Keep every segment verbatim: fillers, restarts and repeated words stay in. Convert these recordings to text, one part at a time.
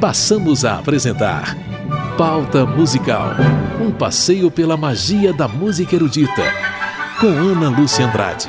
passamos a apresentar Pauta Musical, um passeio pela magia da música erudita, com Ana Lúcia Andrade.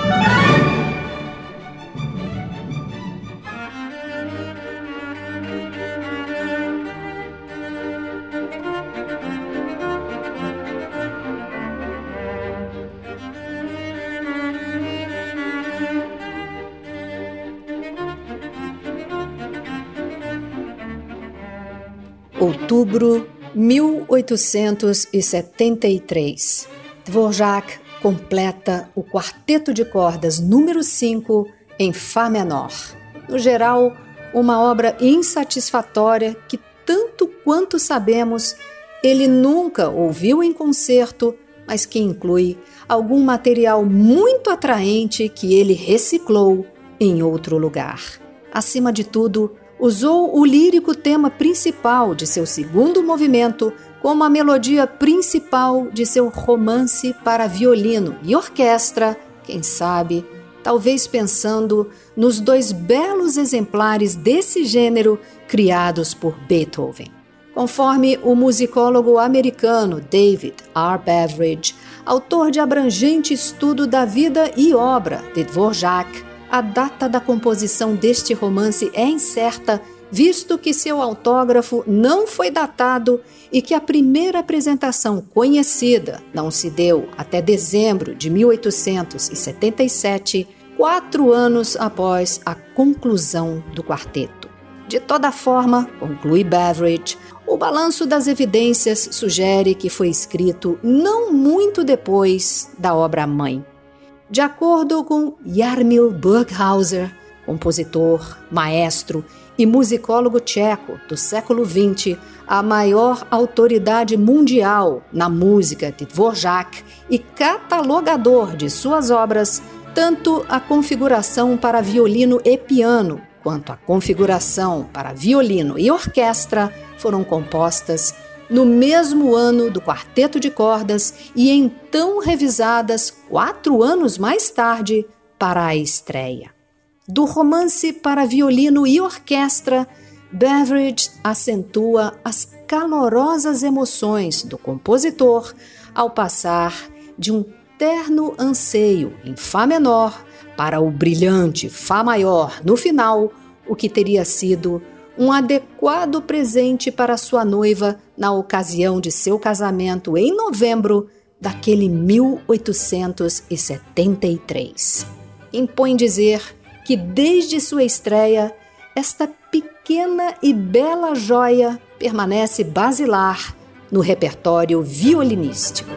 Outubro mil oitocentos e setenta e três. Dvorak completa o quarteto de cordas número cinco em Fá menor. No geral, uma obra insatisfatória que, tanto quanto sabemos, ele nunca ouviu em concerto, mas que inclui algum material muito atraente que ele reciclou em outro lugar. Acima de tudo, usou o lírico tema principal de seu segundo movimento como a melodia principal de seu romance para violino e orquestra, quem sabe, talvez pensando nos dois belos exemplares desse gênero criados por Beethoven. Conforme o musicólogo americano David R. Beveridge, autor de abrangente estudo da vida e obra de Dvorak, a data da composição deste romance é incerta, visto que seu autógrafo não foi datado e que a primeira apresentação conhecida não se deu até dezembro de mil oitocentos e setenta e sete, quatro anos após a conclusão do quarteto. De toda forma, conclui Beveridge, o balanço das evidências sugere que foi escrito não muito depois da obra-mãe. De acordo com Jarmil Burghauser, compositor, maestro e musicólogo tcheco do século vinte, a maior autoridade mundial na música de Dvorak e catalogador de suas obras, tanto a configuração para violino e piano quanto a configuração para violino e orquestra foram compostas no mesmo ano do quarteto de cordas e então revisadas quatro anos mais tarde para a estreia. Do romance para violino e orquestra, Beveridge acentua as calorosas emoções do compositor ao passar de um terno anseio em Fá menor para o brilhante Fá maior no final, o que teria sido um adequado presente para sua noiva na ocasião de seu casamento em novembro daquele mil oitocentos e setenta e três. Impõe dizer que desde sua estreia, esta pequena e bela joia permanece basilar no repertório violinístico.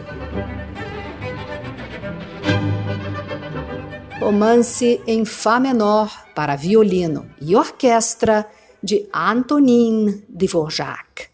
Romance em Fá menor para violino e orquestra de Antonín Dvořák.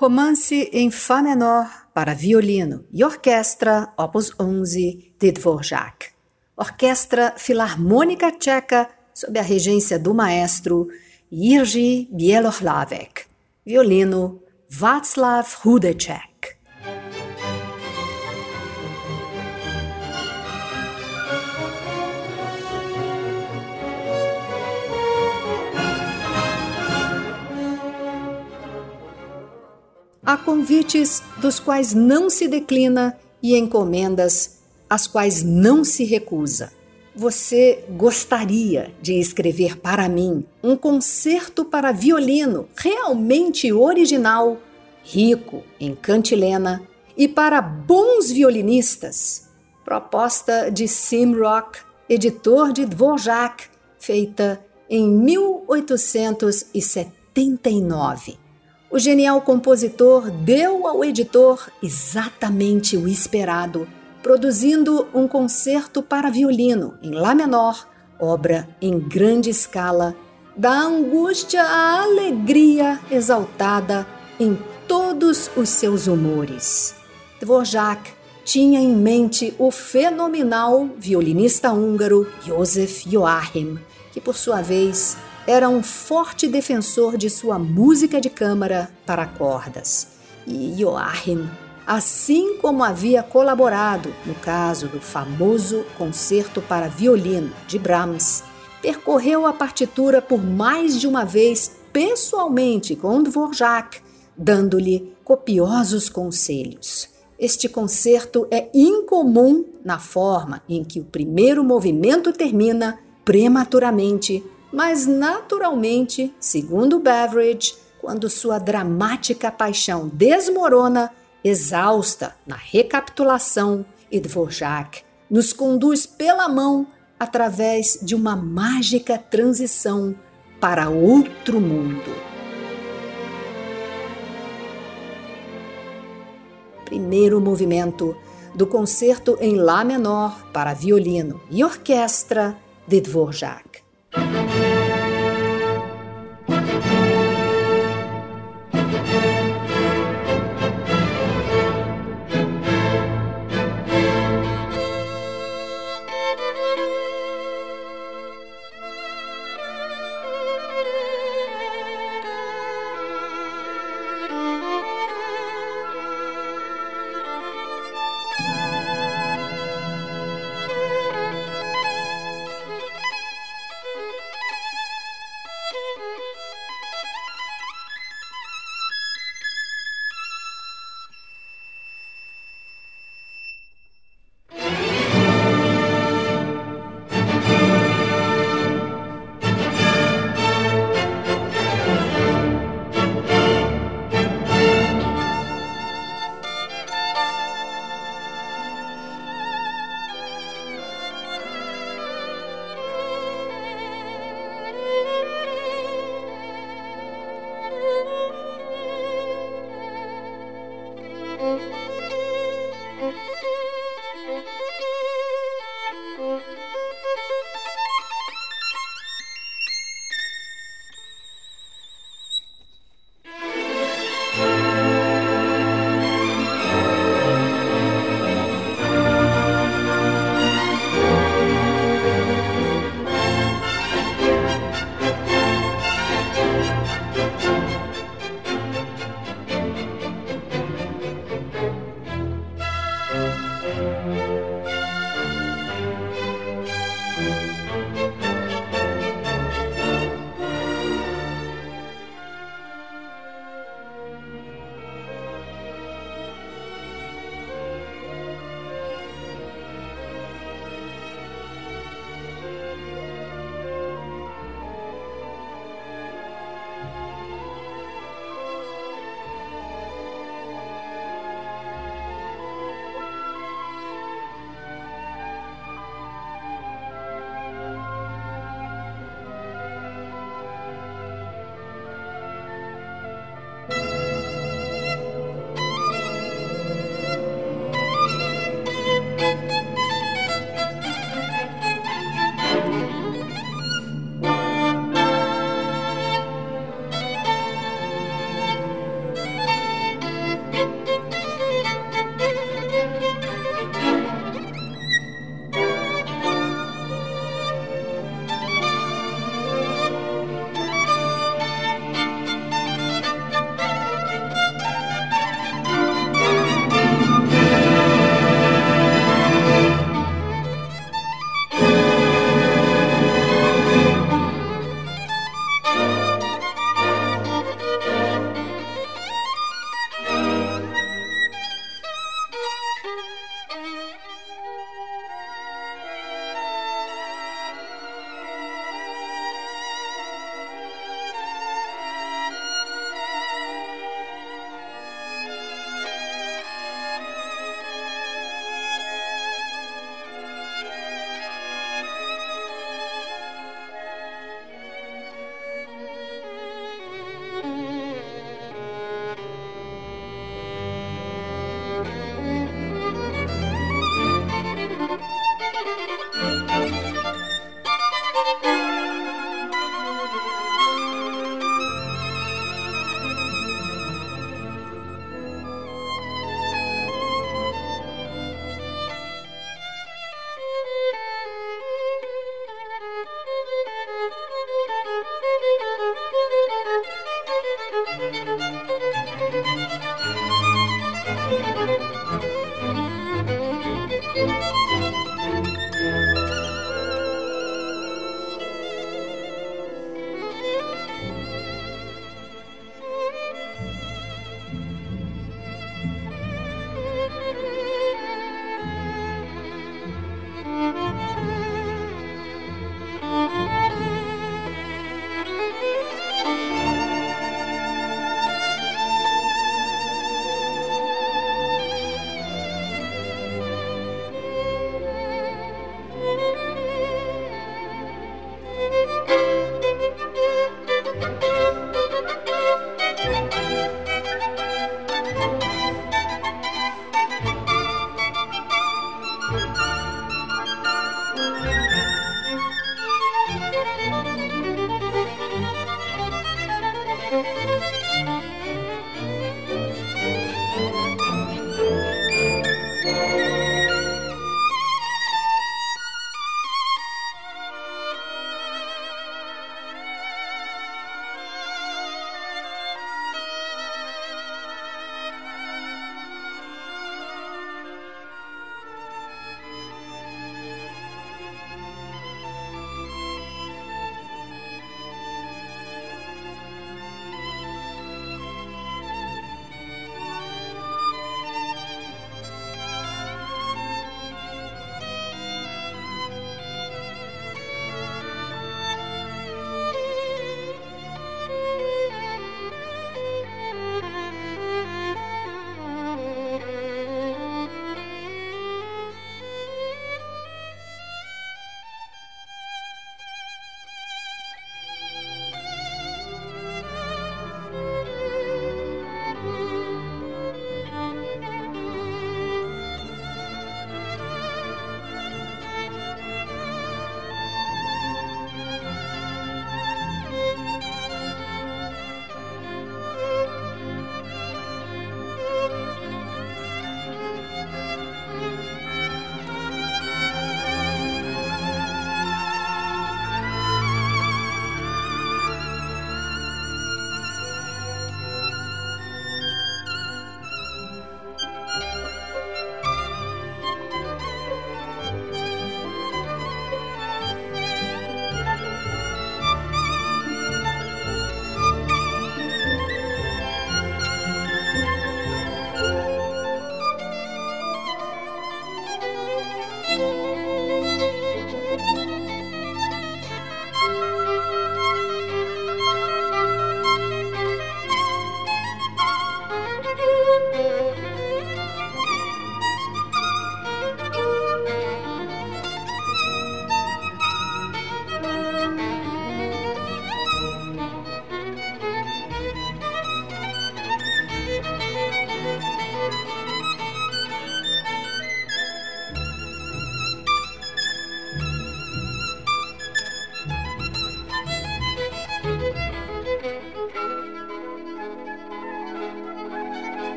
Romance em Fá menor para violino e orquestra, opus onze, de Dvořák. Orquestra Filarmônica Tcheca, sob a regência do maestro Jiří Bělohlavek. Violino, Václav Hudeček. Há convites dos quais não se declina e encomendas às quais não se recusa. Você gostaria de escrever para mim um concerto para violino realmente original, rico em cantilena e para bons violinistas? Proposta de Simrock, editor de Dvořák, feita em mil oitocentos e setenta e nove. O genial compositor deu ao editor exatamente o esperado, produzindo um concerto para violino em Lá menor, obra em grande escala, da angústia à alegria exaltada em todos os seus humores. Dvořák tinha em mente o fenomenal violinista húngaro József Joachim, que por sua vez era um forte defensor de sua música de câmara para cordas. E Joachim, assim como havia colaborado no caso do famoso Concerto para Violino de Brahms, percorreu a partitura por mais de uma vez pessoalmente com Dvořák, dando-lhe copiosos conselhos. Este concerto é incomum na forma em que o primeiro movimento termina prematuramente, mas naturalmente, segundo Beveridge, quando sua dramática paixão desmorona, exausta na recapitulação, e Dvořák nos conduz pela mão através de uma mágica transição para outro mundo. Primeiro movimento do Concerto em Lá menor para violino e orquestra de Dvořák.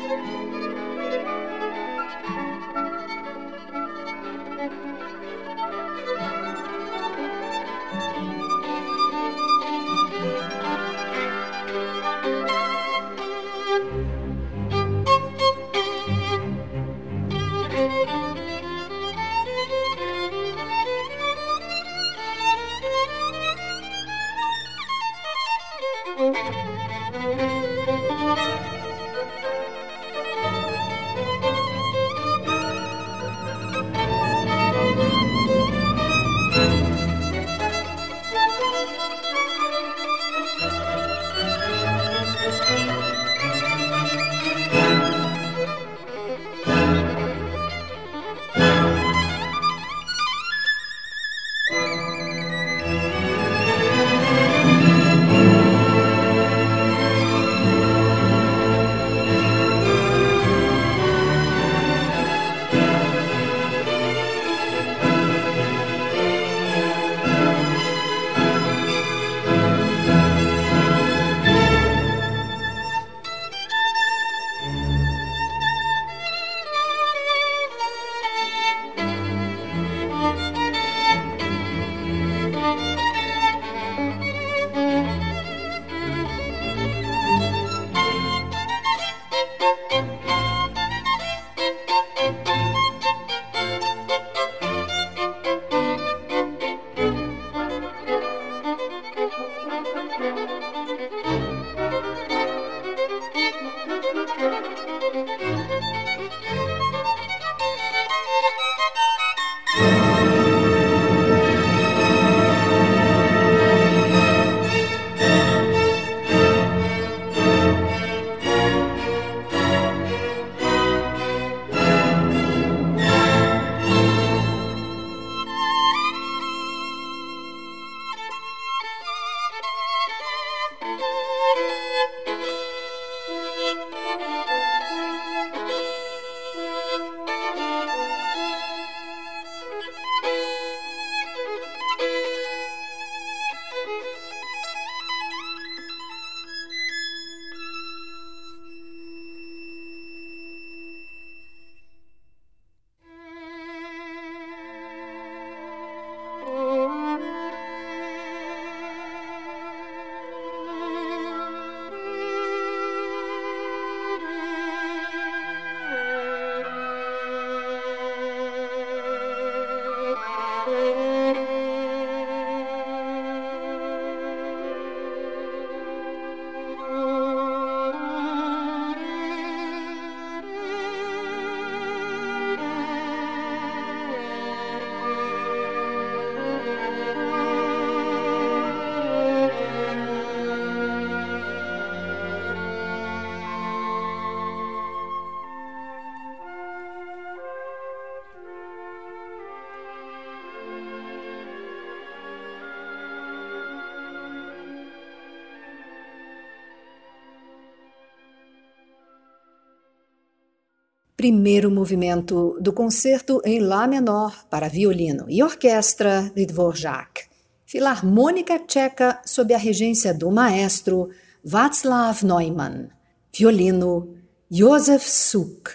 Primeiro movimento do concerto em Lá menor para violino e orquestra de Dvorak, Filarmônica Tcheca sob a regência do maestro Václav Neumann, violino Josef Suk.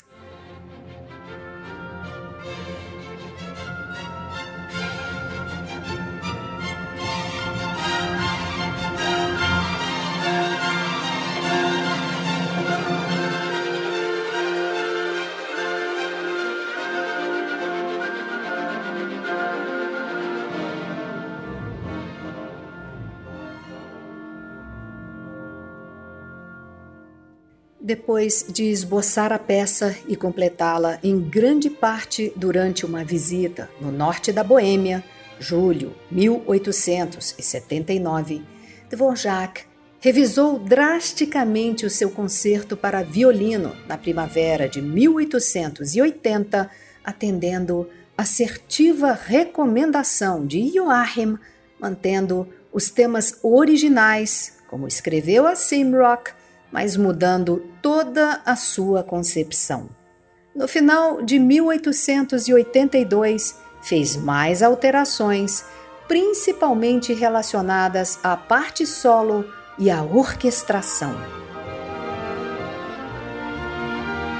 Depois de esboçar a peça e completá-la em grande parte durante uma visita no norte da Boêmia, julho de mil oitocentos e setenta e nove, Dvorak revisou drasticamente o seu concerto para violino na primavera de mil oitocentos e oitenta, atendendo assertiva recomendação de Joachim, mantendo os temas originais, como escreveu a Simrock, mas mudando toda a sua concepção. No final de mil oitocentos e oitenta e dois, fez mais alterações, principalmente relacionadas à parte solo e à orquestração.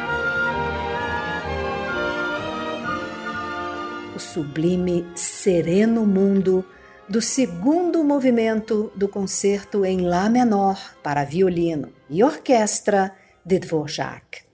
sublime Sereno Mundo do segundo movimento do concerto em Lá menor para violino e orquestra de Dvorak.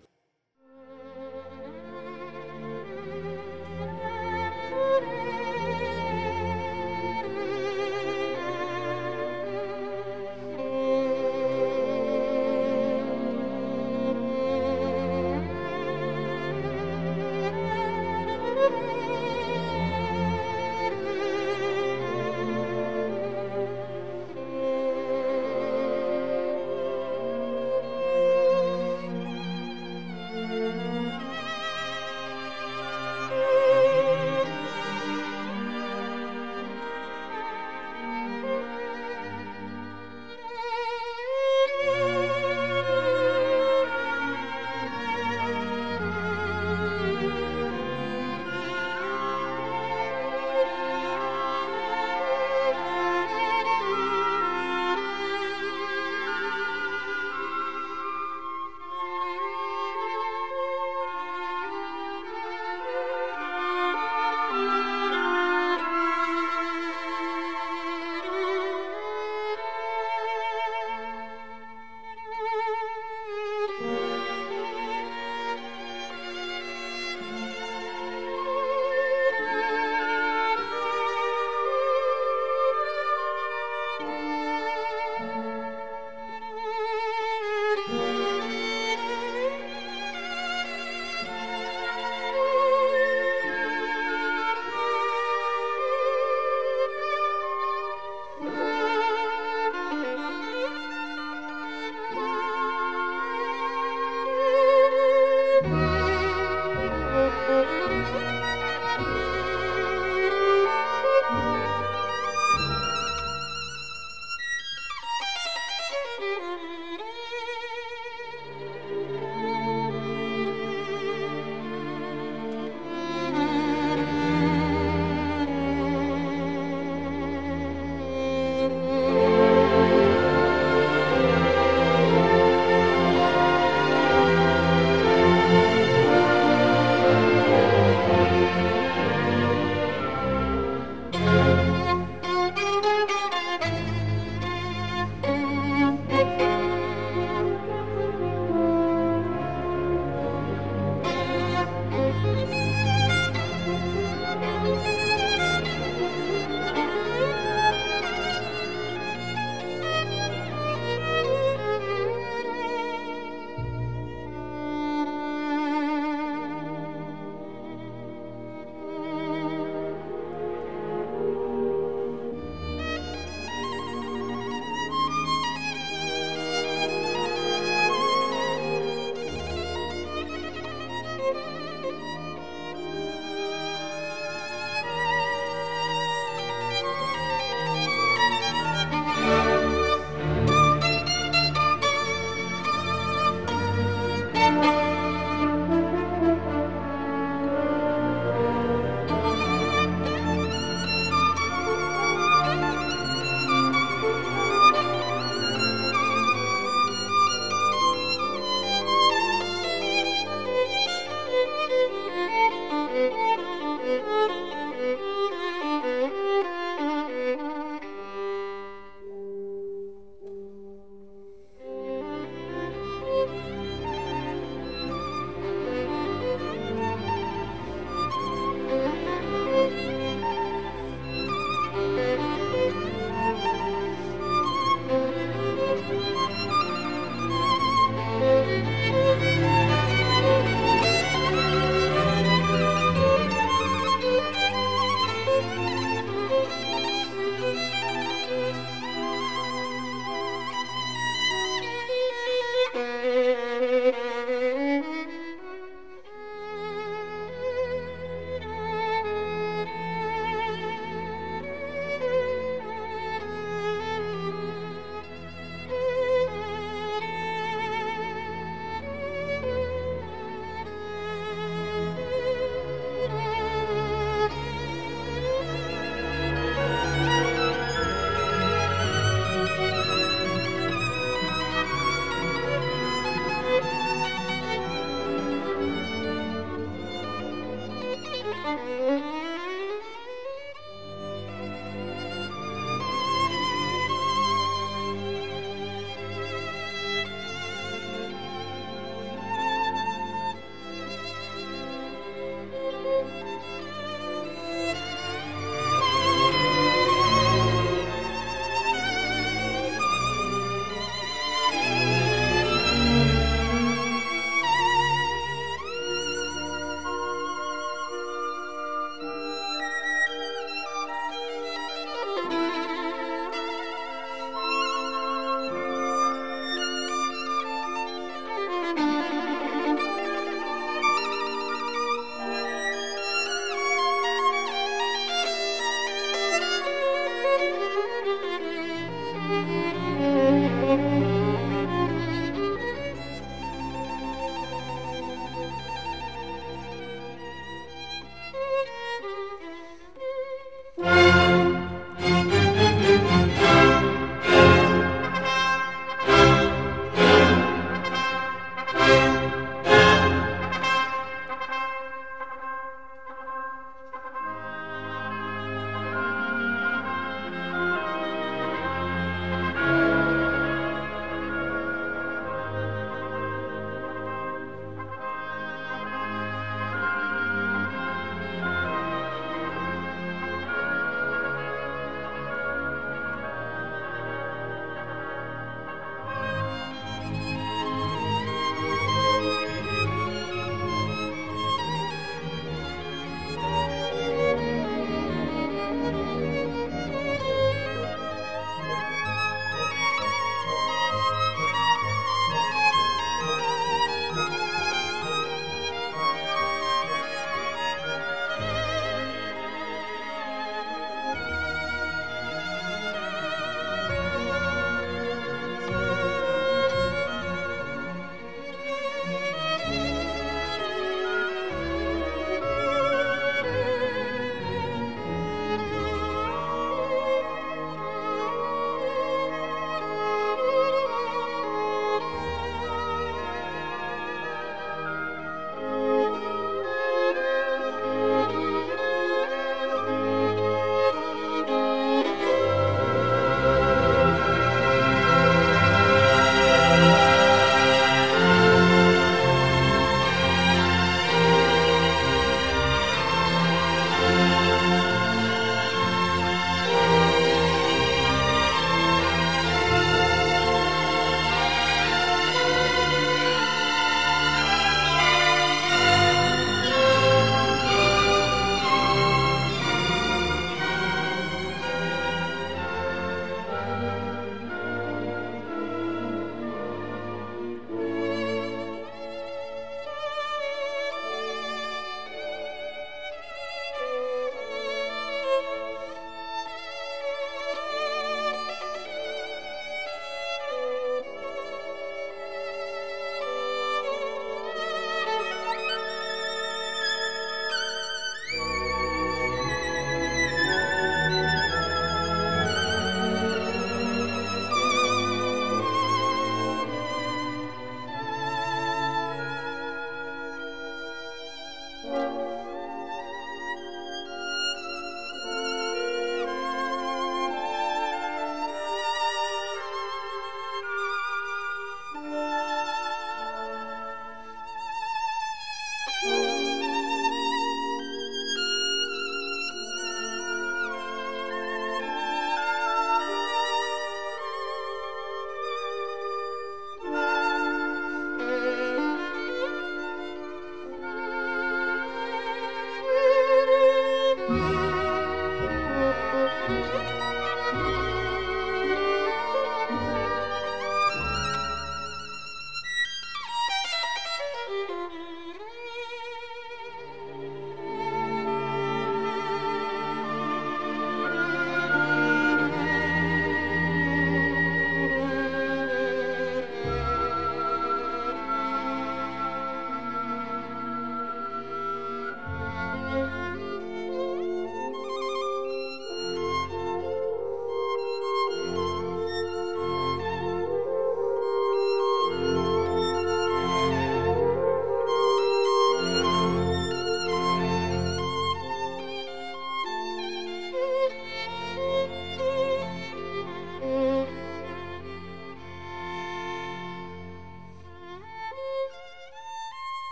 Thank you.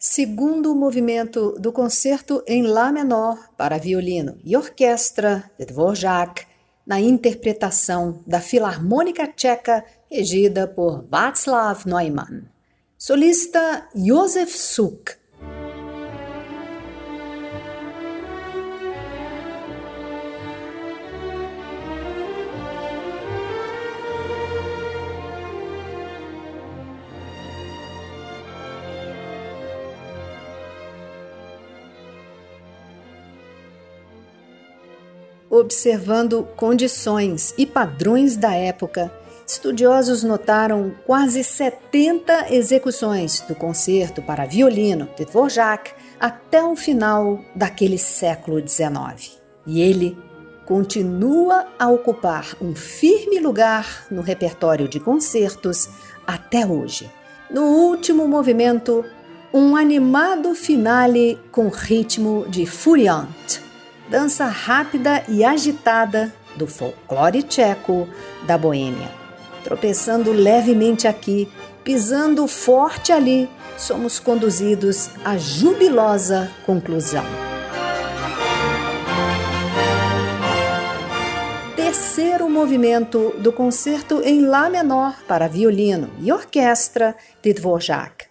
segundo movimento do Concerto em Lá menor para violino e orquestra de Dvorak, na interpretação da Filarmônica Tcheca, regida por Václav Neumann. Solista Josef Suk. Observando condições e padrões da época, estudiosos notaram quase setenta execuções do concerto para violino de Dvorak até o final daquele século dezenove. E ele continua a ocupar um firme lugar no repertório de concertos até hoje. No último movimento, um animado finale com ritmo de furiant, dança rápida e agitada do folclore tcheco da Boêmia. Tropeçando levemente aqui, pisando forte ali, somos conduzidos à jubilosa conclusão. Terceiro movimento do Concerto em Lá menor para violino e orquestra de Dvorak.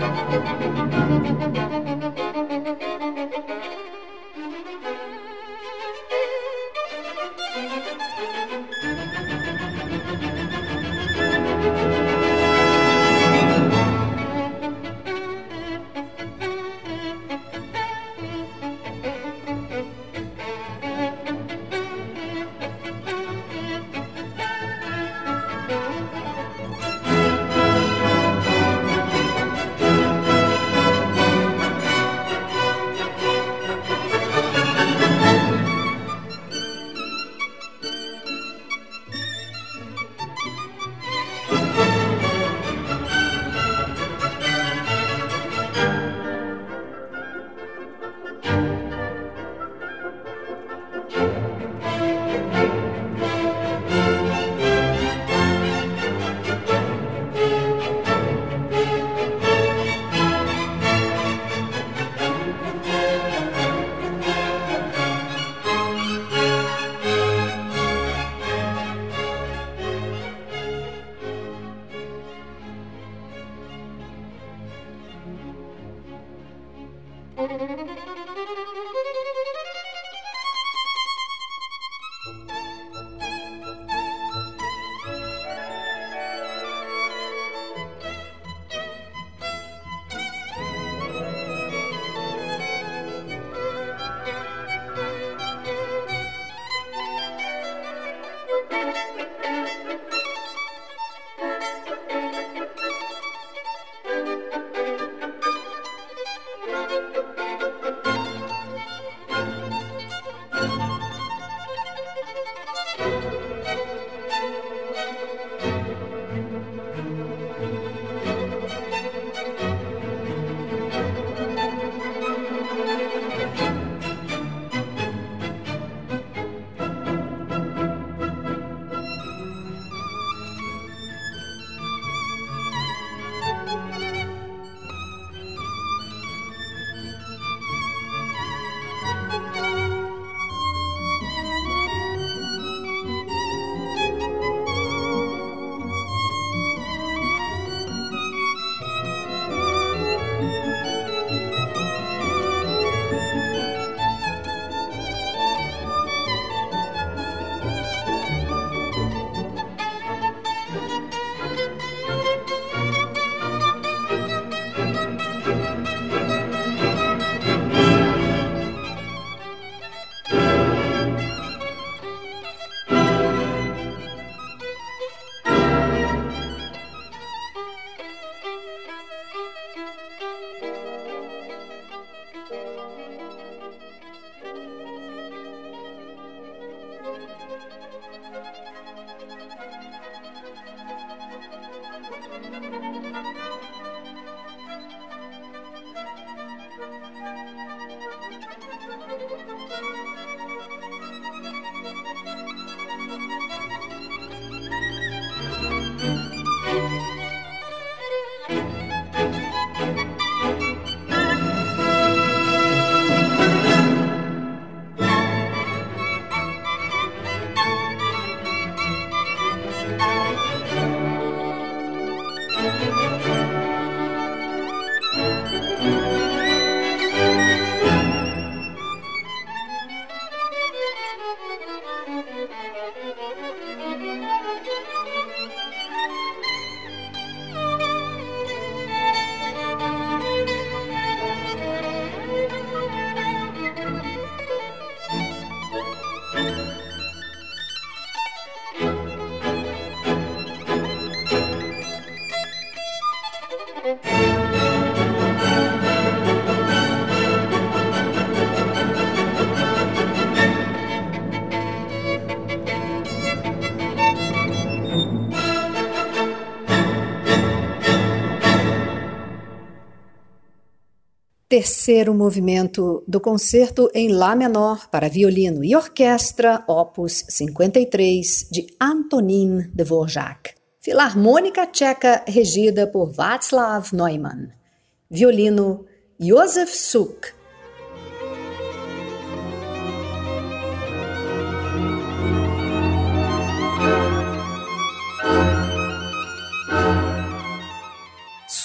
Terceiro movimento do Concerto em Lá menor para violino e orquestra, opus cinquenta e três, de Antonín Dvořák. Filarmônica Tcheca regida por Václav Neumann. Violino, Josef Suk.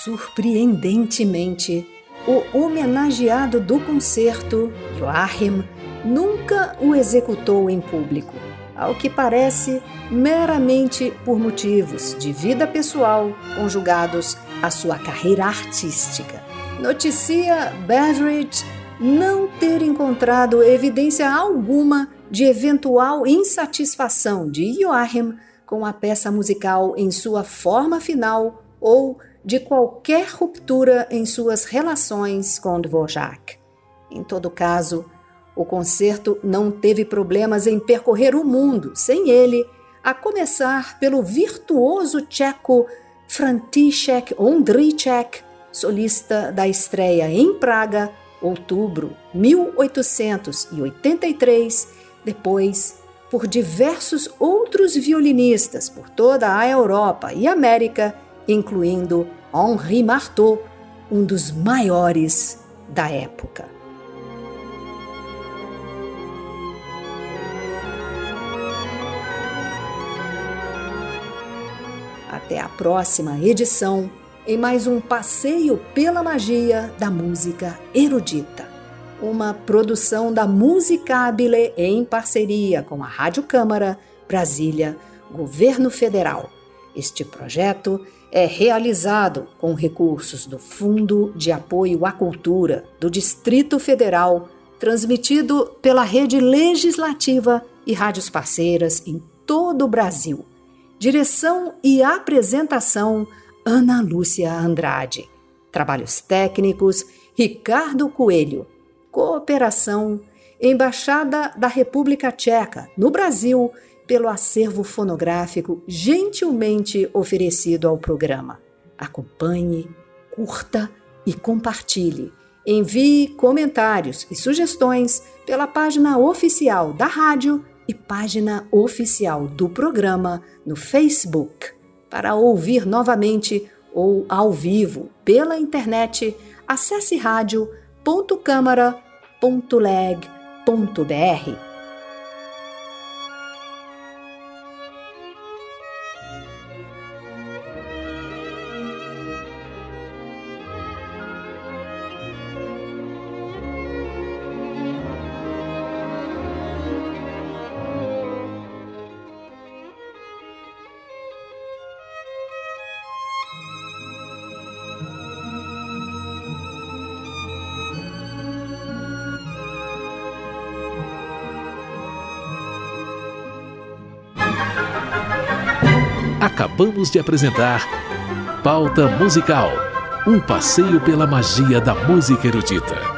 Surpreendentemente, o homenageado do concerto, Joachim, nunca o executou em público, ao que parece meramente por motivos de vida pessoal conjugados à sua carreira artística. Noticia Beveridge não ter encontrado evidência alguma de eventual insatisfação de Joachim com a peça musical em sua forma final ou de qualquer ruptura em suas relações com Dvorak. Em todo caso, o concerto não teve problemas em percorrer o mundo sem ele, a começar pelo virtuoso tcheco František Ondříček, solista da estreia em Praga, outubro de mil oitocentos e oitenta e três, depois por diversos outros violinistas por toda a Europa e América, incluindo Henri Marteau, um dos maiores da época. Até a próxima edição, em mais um passeio pela magia da música erudita. Uma produção da Musicabile em parceria com a Rádio Câmara, Brasília, Governo Federal. Este projeto é realizado com recursos do Fundo de Apoio à Cultura do Distrito Federal, transmitido pela Rede Legislativa e rádios parceiras em todo o Brasil. Direção e apresentação, Ana Lúcia Andrade. Trabalhos técnicos, Ricardo Coelho. Cooperação, Embaixada da República Tcheca, no Brasil, pelo acervo fonográfico gentilmente oferecido ao programa. Acompanhe, curta e compartilhe. Envie comentários e sugestões pela página oficial da rádio e página oficial do programa no Facebook. Para ouvir novamente ou ao vivo pela internet, acesse rádio ponto câmara ponto leg ponto br. Acabamos de apresentar Pauta Musical, um passeio pela magia da música erudita.